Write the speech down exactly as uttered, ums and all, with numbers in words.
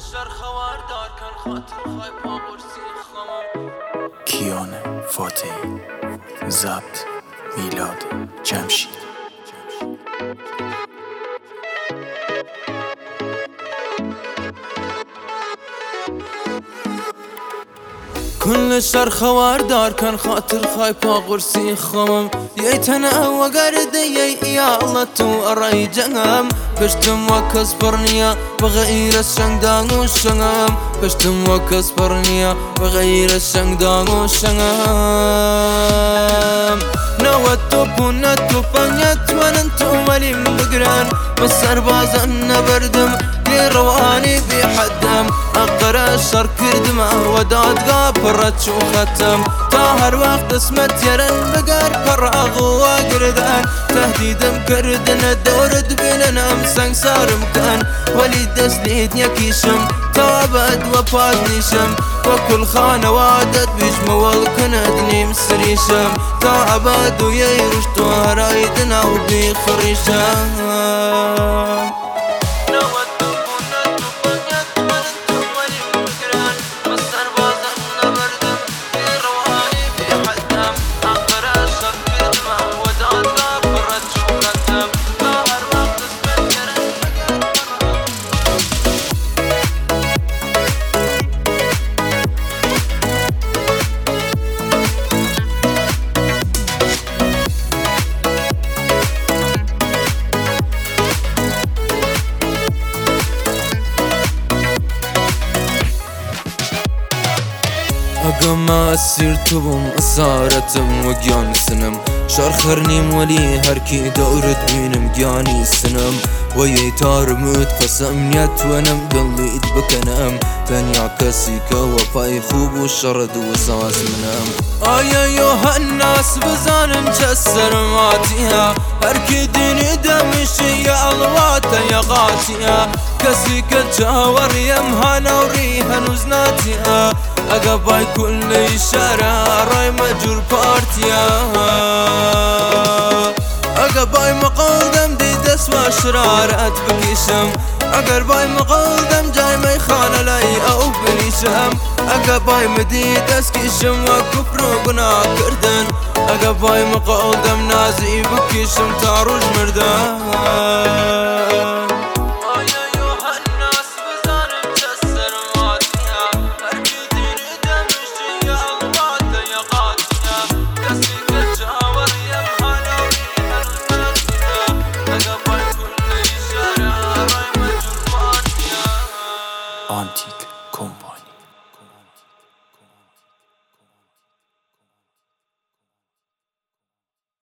شر خواردار کن خاطر خواهی پا قرصی خمام. کیانه فاتحی، ضبط میلاد جمشید. كل شر خواردار كان خاطر خايبا قرسي خمم ييتنا وقرد يا الله تو أرأي جنم بشتم وكسبرنيا بغير الشنقان والشنم بشتم وكسبرنيا بغير الشنقان والشنم نوتو بنتو بنيت وننتو ملي بقران مسر بازن بردم رواني بحدم أقرأ الشر كردما وداد قابرت شو ختم تاهر وقت اسمت يرن بقر فراغ وقردان تهديدم كردنا دورد بيننا مسان صار مكان ولي دسليد يكيشم تابد وفاد نيشم وكل خانة وادت بيجمع والكندني مسريشم تابد ويرش توهرايدنا وبيخريشم. أقام أسير تبم أسارتم وقيان سنم شرخرني ولي هركي دورت بينم قياني سنم ويتار موت قسم يت ونم قلبي بكنم بن يعكسيك وفاي خوب والشرد وساس منم آيا يوها الناس بزانم جسر ماتيها هركي ديني دمشي يا الواتا يا غاتيها كسيك الجاور يمهانا وريها نزناتيها أقباي كل شارع راي مجور بارتيا أقباي مقودم دي دسوا شرارات بكيشم أقرباي مقودم جاي ما يخان لاي أو بليشم أقباي مدي دسكيشم وكفر وقنا كردن أقباي مقودم نازي بكيشم تاروج مردان. آنتیک کمپو